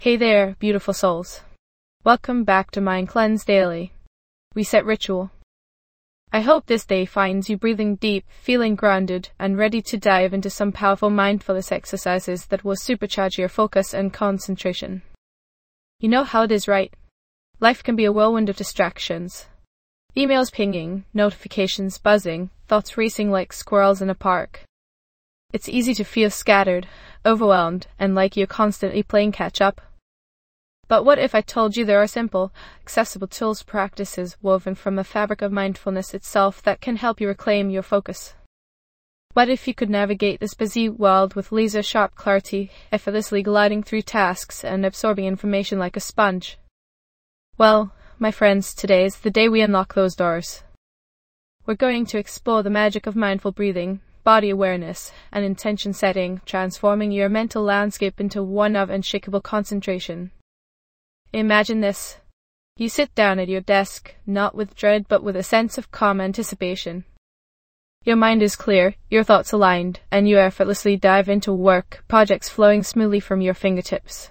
Hey there, beautiful souls. Welcome back to Mind Cleanse Daily Reset Ritual. I hope this day finds you breathing deep, feeling grounded, and ready to dive into some powerful mindfulness exercises that will supercharge your focus and concentration. You know how it is, right? Life can be a whirlwind of distractions. Emails pinging, notifications buzzing, thoughts racing like squirrels in a park. It's easy to feel scattered, overwhelmed, and like you're constantly playing catch-up. But what if I told you there are simple, accessible tools, practices woven from the fabric of mindfulness itself that can help you reclaim your focus? What if you could navigate this busy world with laser-sharp clarity, effortlessly gliding through tasks and absorbing information like a sponge? Well, my friends, today is the day we unlock those doors. We're going to explore the magic of mindful breathing, body awareness, and intention setting, transforming your mental landscape into one of unshakable concentration. Imagine this. You sit down at your desk, not with dread but with a sense of calm anticipation. Your mind is clear, your thoughts aligned, and you effortlessly dive into work, projects flowing smoothly from your fingertips.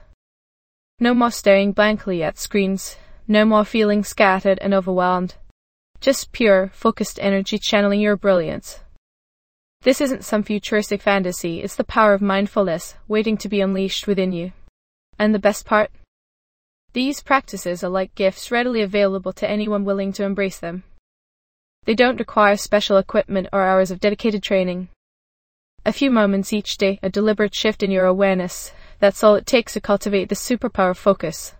No more staring blankly at screens, no more feeling scattered and overwhelmed. Just pure, focused energy channeling your brilliance. This isn't some futuristic fantasy, it's the power of mindfulness waiting to be unleashed within you. And the best part? These practices are like gifts readily available to anyone willing to embrace them. They don't require special equipment or hours of dedicated training. A few moments each day, a deliberate shift in your awareness, that's all it takes to cultivate the superpower of focus.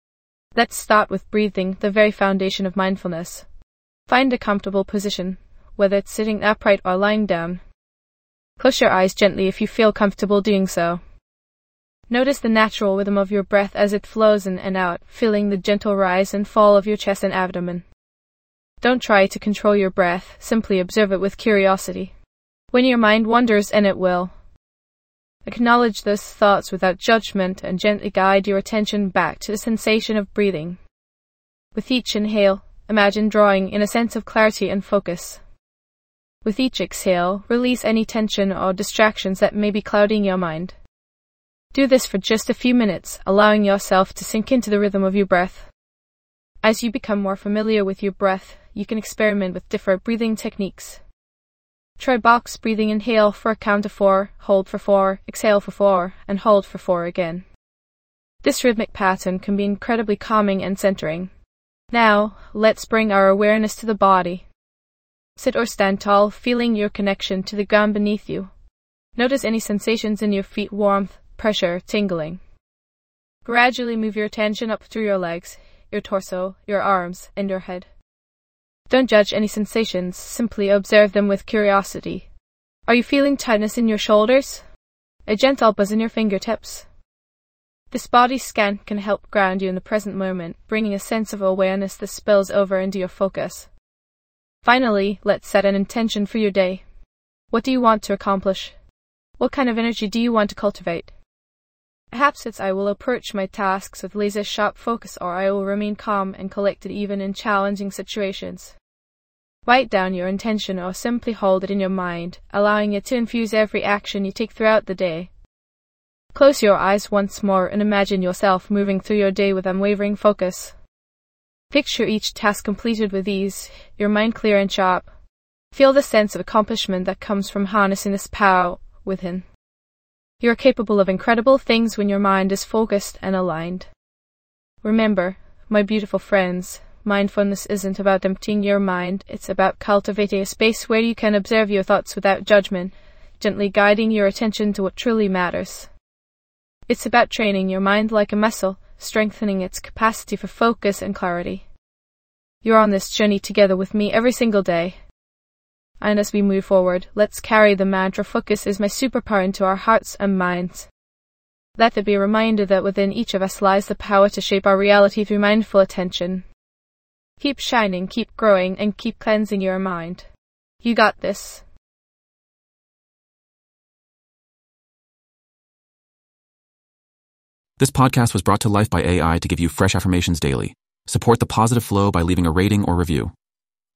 Let's start with breathing, the very foundation of mindfulness. Find a comfortable position, whether it's sitting upright or lying down. Close your eyes gently if you feel comfortable doing so. Notice the natural rhythm of your breath as it flows in and out, feeling the gentle rise and fall of your chest and abdomen. Don't try to control your breath, simply observe it with curiosity. When your mind wanders, and it will, acknowledge those thoughts without judgment and gently guide your attention back to the sensation of breathing. With each inhale, imagine drawing in a sense of clarity and focus. With each exhale, release any tension or distractions that may be clouding your mind. Do this for just a few minutes, allowing yourself to sink into the rhythm of your breath. As you become more familiar with your breath, you can experiment with different breathing techniques. Try box breathing. Inhale for a count of 4, hold for 4, exhale for 4, and hold for 4 again. This rhythmic pattern can be incredibly calming and centering. Now, let's bring our awareness to the body. Sit or stand tall, feeling your connection to the ground beneath you. Notice any sensations in your feet: warmth, pressure, tingling. Gradually move your attention up through your legs, your torso, your arms, and your head. Don't judge any sensations, simply observe them with curiosity. Are you feeling tightness in your shoulders? A gentle buzz in your fingertips? This body scan can help ground you in the present moment, bringing a sense of awareness that spills over into your focus. Finally, let's set an intention for your day. What do you want to accomplish? What kind of energy do you want to cultivate? Perhaps it's I will approach my tasks with laser-sharp focus, or I will remain calm and collected even in challenging situations. Write down your intention or simply hold it in your mind, allowing it to infuse every action you take throughout the day. Close your eyes once more and imagine yourself moving through your day with unwavering focus. Picture each task completed with ease, your mind clear and sharp. Feel the sense of accomplishment that comes from harnessing this power within. You are capable of incredible things when your mind is focused and aligned. Remember, my beautiful friends, mindfulness isn't about emptying your mind, it's about cultivating a space where you can observe your thoughts without judgment, gently guiding your attention to what truly matters. It's about training your mind like a muscle, strengthening its capacity for focus and clarity. You're on this journey together with me every single day. And as we move forward, let's carry the mantra "Focus is my superpower" into our hearts and minds. Let there be a reminder that within each of us lies the power to shape our reality through mindful attention. Keep shining, keep growing, and keep cleansing your mind. You got this. This podcast was brought to life by AI to give you fresh affirmations daily. Support the positive flow by leaving a rating or review.